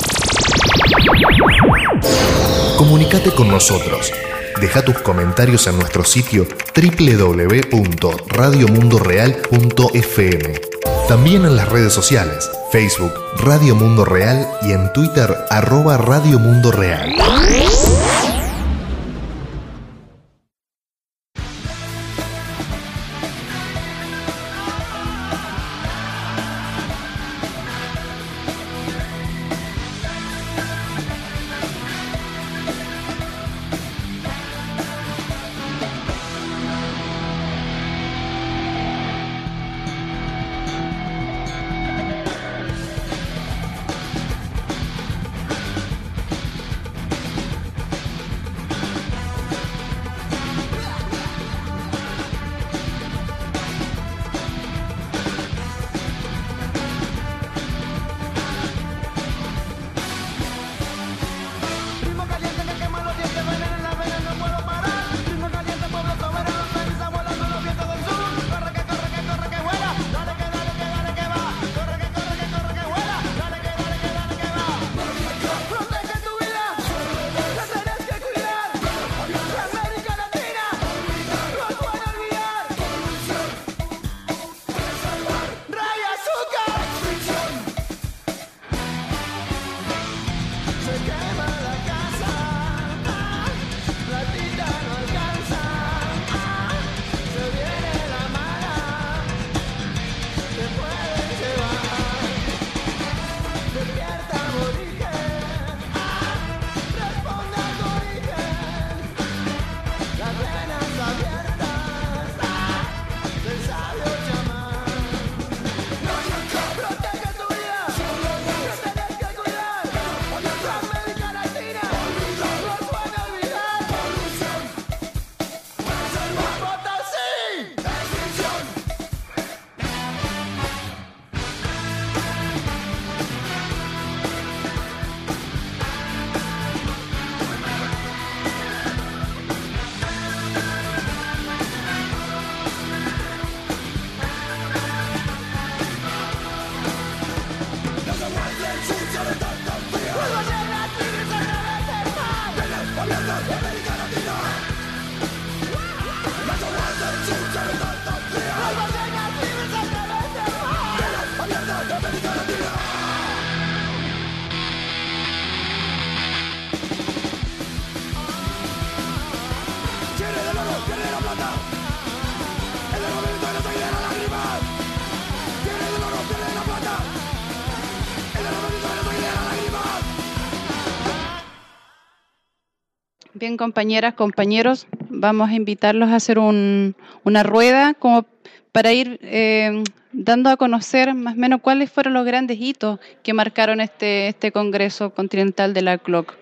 [SPEAKER 11] Comunícate con nosotros. Deja tus comentarios en nuestro sitio doble u doble u doble u punto radio mundo real punto f m. También en las redes sociales, Facebook Radio Mundo Real y en Twitter arroba Radio Mundo Real.
[SPEAKER 2] Bien, compañeras, compañeros, vamos a invitarlos a hacer un, una rueda como para ir eh, dando a conocer más o menos cuáles fueron los grandes hitos que marcaron este, este Congreso Continental de la C L O C.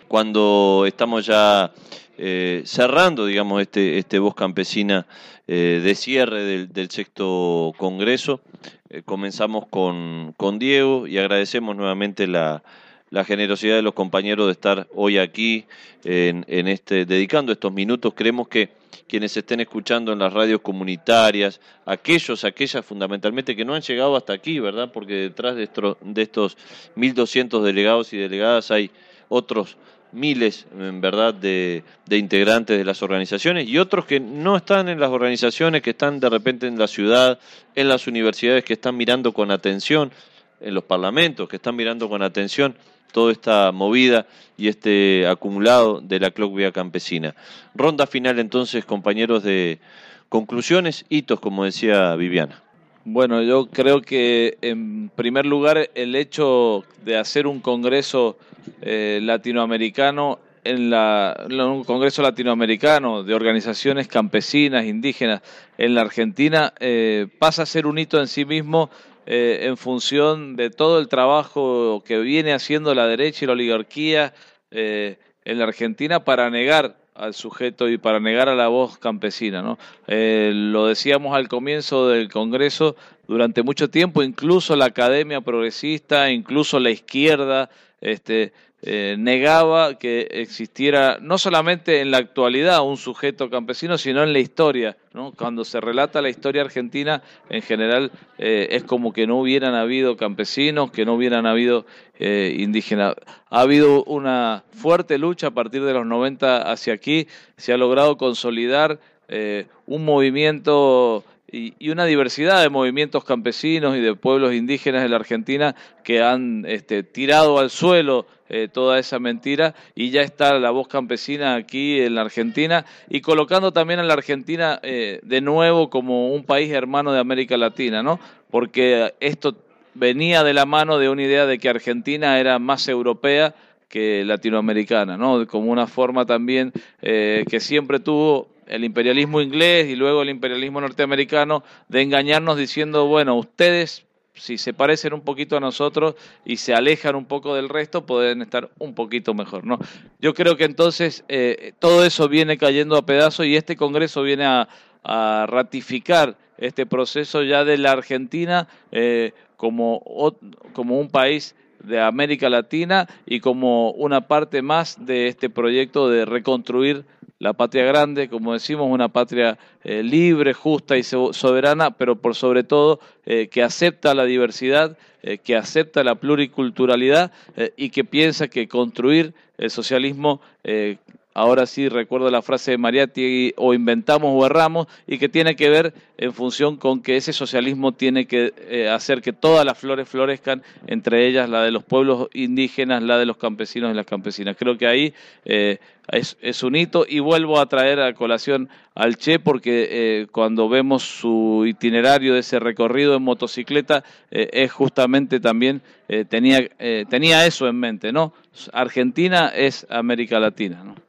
[SPEAKER 3] Cuando estamos ya eh, cerrando, digamos, este, este Voz Campesina eh, de cierre del, del sexto Congreso, eh, comenzamos con, con Diego y agradecemos nuevamente la la generosidad de los compañeros de estar hoy aquí en, en este, dedicando estos minutos. Creemos que quienes estén escuchando en las radios comunitarias, aquellos, aquellas fundamentalmente que no han llegado hasta aquí, ¿verdad? Porque detrás de, estos, de estos mil doscientos delegados y delegadas hay otros miles, en verdad, de, de integrantes de las organizaciones y otros que no están en las organizaciones, que están de repente en la ciudad, en las universidades, que están mirando con atención, en los parlamentos, que están mirando con atención toda esta movida y este acumulado de la C L O C Vía Campesina. Ronda final entonces, compañeros, de conclusiones, hitos, como decía Viviana.
[SPEAKER 9] Bueno, yo creo que en primer lugar el hecho de hacer un congreso eh, latinoamericano, en la, un congreso latinoamericano de organizaciones campesinas, indígenas en la Argentina, eh, pasa a ser un hito en sí mismo, Eh, en función de todo el trabajo que viene haciendo la derecha y la oligarquía eh, en la Argentina para negar al sujeto y para negar a la voz campesina, ¿no? Eh, lo decíamos al comienzo del Congreso, durante mucho tiempo incluso la academia progresista, incluso la izquierda, este, eh, negaba que existiera no solamente en la actualidad un sujeto campesino, sino en la historia, ¿no? Cuando se relata la historia argentina, en general eh, es como que no hubieran habido campesinos, que no hubieran habido eh, indígenas. Ha habido una fuerte lucha a partir de los noventa hacia aquí, se ha logrado consolidar eh, un movimiento y, y una diversidad de movimientos campesinos y de pueblos indígenas de la Argentina que han este, tirado al suelo eh, toda esa mentira, y ya está la voz campesina aquí en la Argentina y colocando también a la Argentina eh, de nuevo como un país hermano de América Latina, ¿no? Porque esto venía de la mano de una idea de que Argentina era más europea que latinoamericana, ¿no? Como una forma también eh, que siempre tuvo el imperialismo inglés y luego el imperialismo norteamericano de engañarnos diciendo, bueno, ustedes si se parecen un poquito a nosotros y se alejan un poco del resto, pueden estar un poquito mejor, ¿no? Yo creo que entonces eh, todo eso viene cayendo a pedazos y este Congreso viene a, a ratificar este proceso ya de la Argentina eh, como, como un país de América Latina y como una parte más de este proyecto de reconstruir la patria grande, como decimos, una patria eh, libre, justa y soberana, pero por sobre todo eh, que acepta la diversidad, eh, que acepta la pluriculturalidad eh, y que piensa que construir el socialismo, eh, ahora sí recuerdo la frase de Mariátegui, o inventamos o erramos, y que tiene que ver en función con que ese socialismo tiene que eh, hacer que todas las flores florezcan, entre ellas la de los pueblos indígenas, la de los campesinos y las campesinas. Creo que ahí eh, es, es un hito, y vuelvo a traer a colación al Che porque eh, cuando vemos su itinerario de ese recorrido en motocicleta, eh, es justamente también, eh, tenía, eh, tenía eso en mente, ¿no? Argentina es América Latina, ¿no?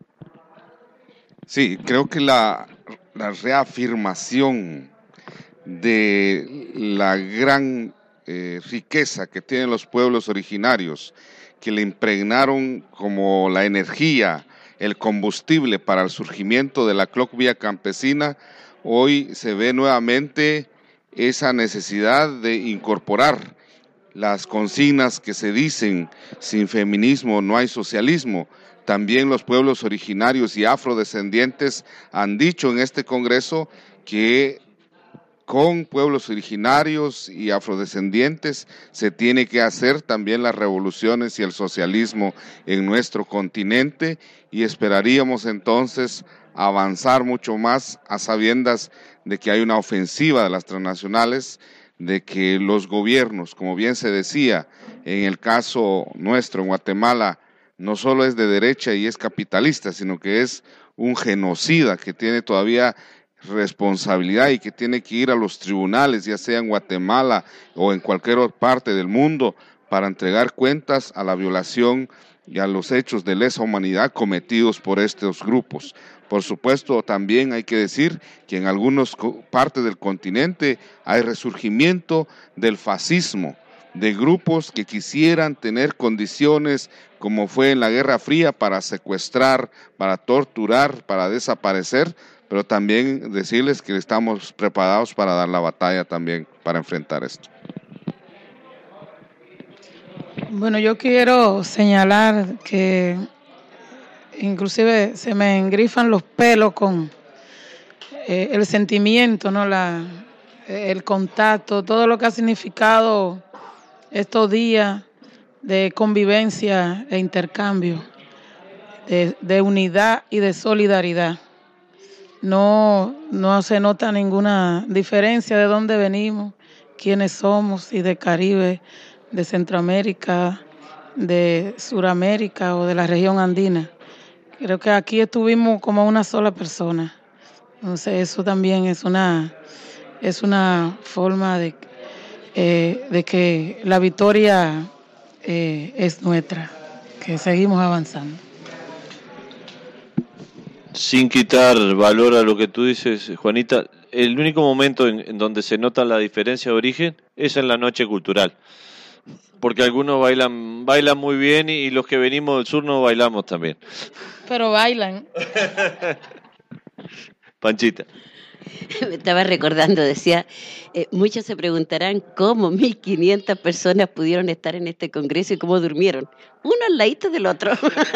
[SPEAKER 8] Sí, creo que la, la reafirmación de la gran eh, riqueza que tienen los pueblos originarios, que le impregnaron como la energía, el combustible para el surgimiento de la C L O C Vía Campesina, hoy se ve nuevamente esa necesidad de incorporar las consignas que se dicen: sin feminismo no hay socialismo. También los pueblos originarios y afrodescendientes han dicho en este Congreso que con pueblos originarios y afrodescendientes se tiene que hacer también las revoluciones y el socialismo en nuestro continente, y esperaríamos entonces avanzar mucho más a sabiendas de que hay una ofensiva de las transnacionales, de que los gobiernos, como bien se decía, en el caso nuestro en Guatemala, no solo es de derecha y es capitalista, sino que es un genocida que tiene todavía responsabilidad y que tiene que ir a los tribunales, ya sea en Guatemala o en cualquier otra parte del mundo, para entregar cuentas a la violación y a los hechos de lesa humanidad cometidos por estos grupos. Por supuesto, también hay que decir que en algunas partes del continente hay resurgimiento del fascismo, de grupos que quisieran tener condiciones como fue en la Guerra Fría para secuestrar, para torturar, para desaparecer, pero también decirles que estamos preparados para dar la batalla también para enfrentar esto.
[SPEAKER 5] Bueno, yo quiero señalar que inclusive se me engrifan los pelos con eh, el sentimiento, ¿no? La, el contacto, todo lo que ha significado estos días de convivencia e intercambio, de, de unidad y de solidaridad. No, no se nota ninguna diferencia de dónde venimos, quiénes somos, y de Caribe, de Centroamérica, de Suramérica o de la región andina. Creo que aquí estuvimos como una sola persona. Entonces eso también es una, es una forma de, eh, de que la victoria eh, es nuestra, que seguimos avanzando.
[SPEAKER 3] Sin quitar valor a lo que tú dices, Juanita, el único momento en, en donde se nota la diferencia de origen es en la noche cultural. Porque algunos bailan bailan muy bien y, y los que venimos del sur no bailamos también.
[SPEAKER 5] Pero bailan.
[SPEAKER 3] Panchita.
[SPEAKER 6] Me estaba recordando, decía, eh, muchos se preguntarán cómo mil quinientas personas pudieron estar en este congreso y cómo durmieron, uno al ladito del otro.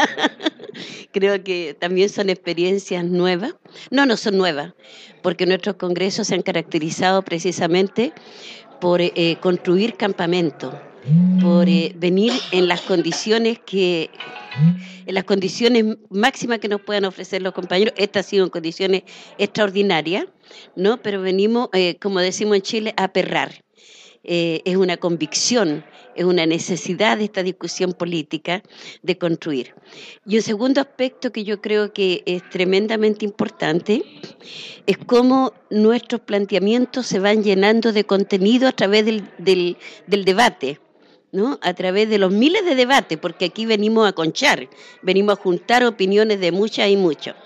[SPEAKER 6] Creo que también son experiencias nuevas. No, no son nuevas, porque nuestros congresos se han caracterizado precisamente por eh, construir campamentos, por eh, venir en las condiciones que en las condiciones máximas que nos puedan ofrecer los compañeros. Estas han sido en condiciones extraordinarias, ¿no? Pero venimos, eh, como decimos en Chile, a perrar. Eh, es una convicción, es una necesidad de esta discusión política de construir. Y un segundo aspecto que yo creo que es tremendamente importante es cómo nuestros planteamientos se van llenando de contenido a través del, del, del debate, ¿no? A través de los miles de debates, porque aquí venimos a conchar, venimos a juntar opiniones de muchas y muchos.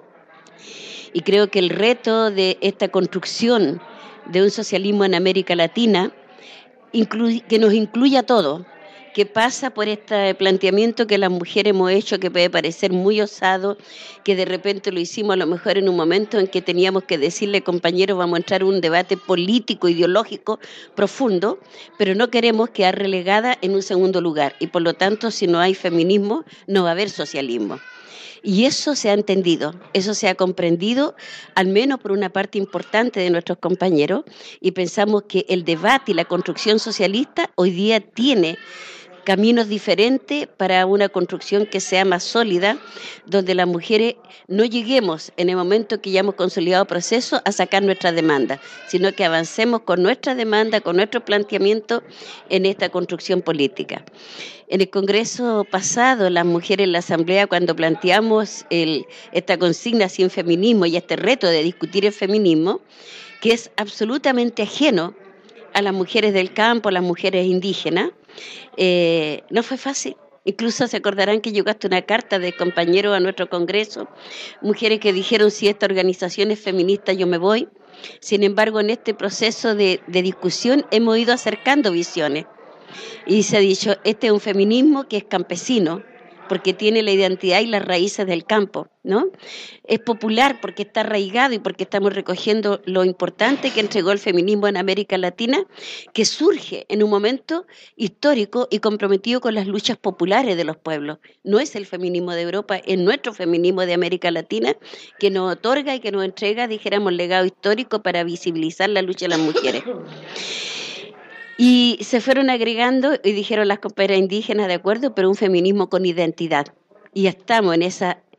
[SPEAKER 6] Y creo que el reto de esta construcción de un socialismo en América Latina, incluye, que nos incluya a todos, que pasa por este planteamiento que las mujeres hemos hecho, que puede parecer muy osado, que de repente lo hicimos a lo mejor en un momento en que teníamos que decirle, compañeros, vamos a entrar en un debate político, ideológico, profundo, pero no queremos quedar relegada en un segundo lugar. Y por lo tanto, si no hay feminismo, no va a haber socialismo. Y eso se ha entendido, eso se ha comprendido, al menos por una parte importante de nuestros compañeros, y pensamos que el debate y la construcción socialista hoy día tiene caminos diferentes para una construcción que sea más sólida, donde las mujeres no lleguemos en el momento que ya hemos consolidado procesos a sacar nuestras demandas, sino que avancemos con nuestra demanda, con nuestro planteamiento en esta construcción política. En el Congreso pasado, las mujeres en la Asamblea, cuando planteamos el, esta consigna sin feminismo y este reto de discutir el feminismo, que es absolutamente ajeno a las mujeres del campo, a las mujeres indígenas, eh, no fue fácil. Incluso se acordarán que llegaste una carta de compañeros a nuestro Congreso, mujeres que dijeron, si esta organización es feminista, yo me voy. Sin embargo, en este proceso de, de discusión hemos ido acercando visiones. Y se ha dicho, este es un feminismo que es campesino, porque tiene la identidad y las raíces del campo, ¿no? Es popular porque está arraigado y porque estamos recogiendo lo importante que entregó el feminismo en América Latina, que surge en un momento histórico y comprometido con las luchas populares de los pueblos. No es el feminismo de Europa, es nuestro feminismo de América Latina que nos otorga y que nos entrega, dijéramos, legado histórico para visibilizar la lucha de las mujeres. Y se fueron agregando y dijeron las compañeras indígenas, de acuerdo, pero un feminismo con identidad. Y estamos en esa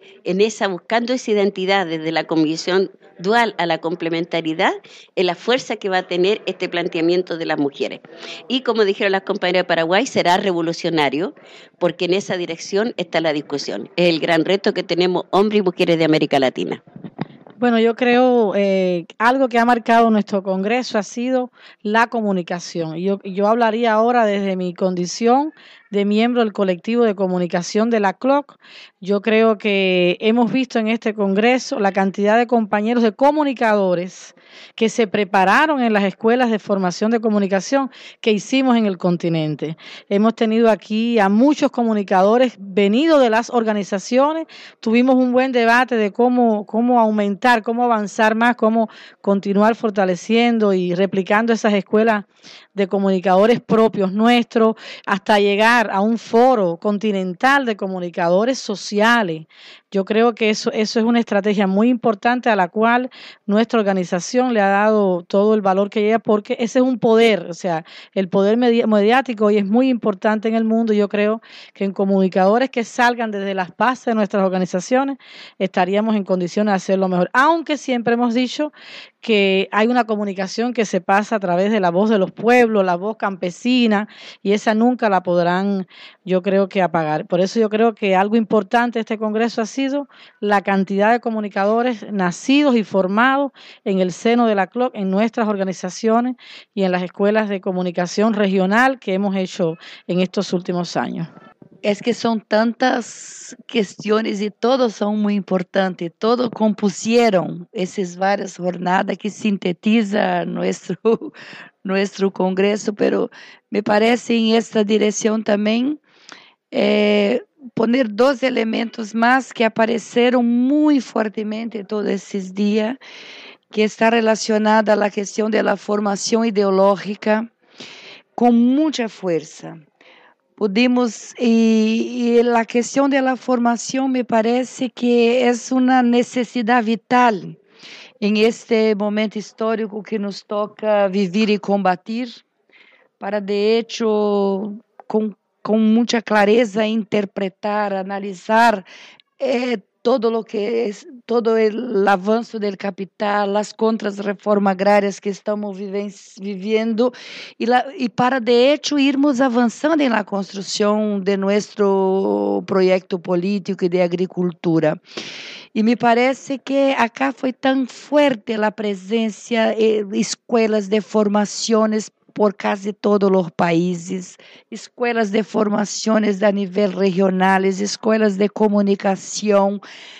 [SPEAKER 6] en esa, buscando esa identidad desde la convicción dual a la complementariedad, es la fuerza que va a tener este planteamiento de las mujeres. Y como dijeron las compañeras de Paraguay, será revolucionario, porque en esa dirección está la discusión. Es el gran reto que tenemos hombres y mujeres de América Latina.
[SPEAKER 5] Bueno, yo creo eh, algo que ha marcado nuestro Congreso ha sido la comunicación. Yo, yo hablaría ahora desde mi condición de miembro del colectivo de comunicación de la C L O C. Yo creo que hemos visto en este Congreso la cantidad de compañeros de comunicadores que se prepararon en las escuelas de formación de comunicación que hicimos en el continente. Hemos tenido aquí a muchos comunicadores venidos de las organizaciones, tuvimos un buen debate de cómo, cómo aumentar, cómo avanzar más, cómo continuar fortaleciendo y replicando esas escuelas de comunicadores propios nuestros, hasta llegar a un foro continental de comunicadores sociales. Yo creo que eso, eso es una estrategia muy importante a la cual nuestra organización le ha dado todo el valor que lleva, porque ese es un poder, o sea, el poder medi- mediático hoy es muy importante en el mundo. Yo creo que en comunicadores que salgan desde las bases de nuestras organizaciones estaríamos en condiciones de hacerlo mejor, aunque siempre hemos dicho que hay una comunicación que se pasa a través de la voz de los pueblos, la voz campesina, y esa nunca la podrán, yo creo, que apagar. Por eso yo creo que algo importante de este Congreso ha sido la cantidad de comunicadores nacidos y formados en el seno de la C L O C, en nuestras organizaciones y en las escuelas de comunicación regional que hemos hecho en estos últimos años.
[SPEAKER 4] Es que son tantas cuestiones y todos son muy importantes, todos compusieron esas varias jornadas que sintetiza nuestro, nuestro congreso, pero me parece en esta dirección también eh, poner dos elementos más que aparecieron muy fuertemente todos estos días, que está relacionada a la cuestión de la formación ideológica con mucha fuerza. Pudimos, y, y la cuestión de la formación me parece que es una necesidad vital en este momento histórico que nos toca vivir y combatir, para de hecho, con, con mucha clareza interpretar, analizar eh, todo lo que es, todo el avanzo del capital, las contrarreformas agrarias que estamos viven, viviendo, y, la, y para de hecho irmos avanzando en la construcción de nuestro proyecto político y de agricultura. Y me parece que acá fue tan fuerte la presencia de escuelas de formaciones por casi todos los países, escuelas de formaciones a nivel regionales, escuelas de comunicación,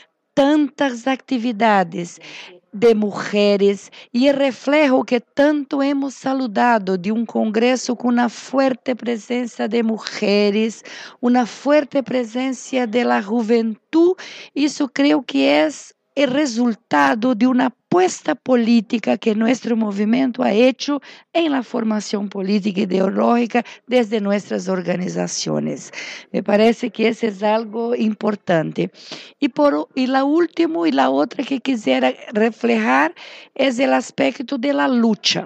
[SPEAKER 4] tantas actividades de mujeres, y el reflejo que tanto hemos saludado de un congreso con una fuerte presencia de mujeres, una fuerte presencia de la juventud. Eso creo que es el resultado de una apuesta política que nuestro movimiento ha hecho en la formación política e ideológica desde nuestras organizaciones. Me parece que eso es algo importante. Y, por, y la última y la otra que quisiera reflejar es el aspecto de la lucha.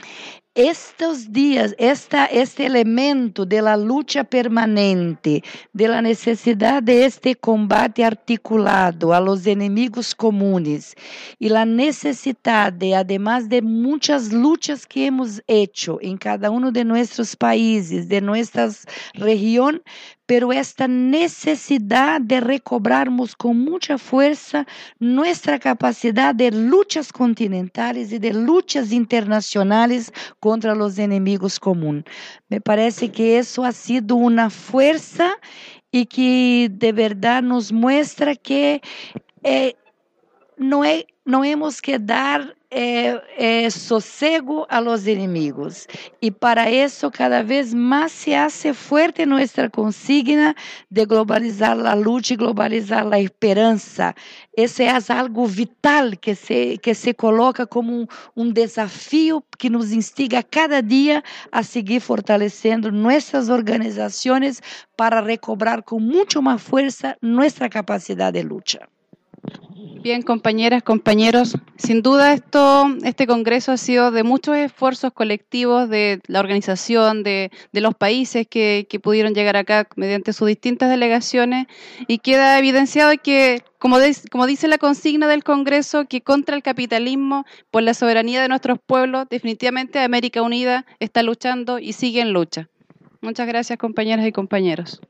[SPEAKER 4] Estos días, esta, este elemento de la lucha permanente, de la necesidad de este combate articulado a los enemigos comunes y la necesidad de, además de muchas luchas que hemos hecho en cada uno de nuestros países, de nuestra región, pero esta necesidad de recobrarmos con mucha fuerza nuestra capacidad de luchas continentales y de luchas internacionales contra los enemigos comunes. Me parece que eso ha sido una fuerza y que de verdad nos muestra que eh, no, he, no hemos que dar eh, eh, sosiego a los enemigos. Y para eso cada vez más se hace fuerte nuestra consigna de globalizar la lucha y globalizar la esperanza. Ese es algo vital que se, que se coloca como un, un desafío que nos instiga cada día a seguir fortaleciendo nuestras organizaciones para recobrar con mucho más fuerza nuestra capacidad de lucha.
[SPEAKER 2] Bien, compañeras, compañeros, sin duda esto, este congreso ha sido de muchos esfuerzos colectivos de la organización, de, de los países que, que pudieron llegar acá mediante sus distintas delegaciones, y queda evidenciado que, como, de, como dice la consigna del congreso, que contra el capitalismo, por la soberanía de nuestros pueblos, definitivamente América Unida está luchando y sigue en lucha. Muchas gracias, compañeras y compañeros.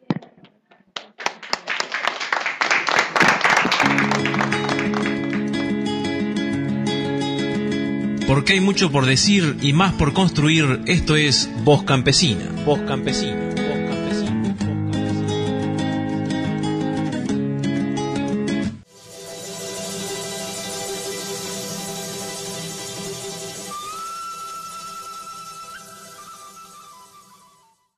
[SPEAKER 1] Porque hay mucho por decir y más por construir, esto es Voz Campesina. Voz Campesina.